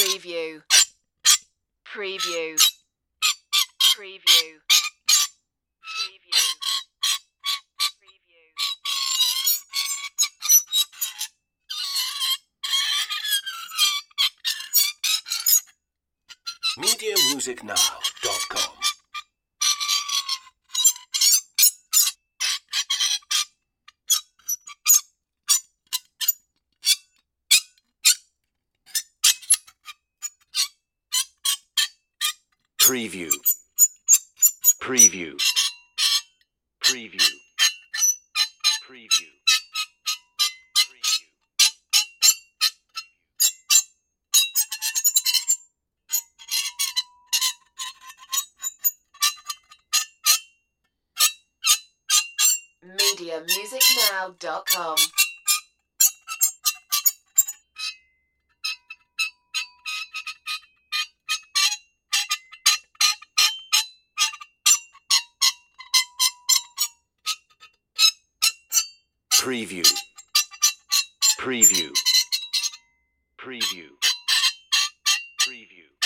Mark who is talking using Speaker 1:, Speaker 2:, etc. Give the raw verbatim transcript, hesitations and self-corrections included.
Speaker 1: Preview. Preview. Preview. Preview. Preview.
Speaker 2: media music now dot com. Preview. Preview. Preview. Preview.
Speaker 1: media music now dot com.
Speaker 2: Preview. Preview. Preview. Preview.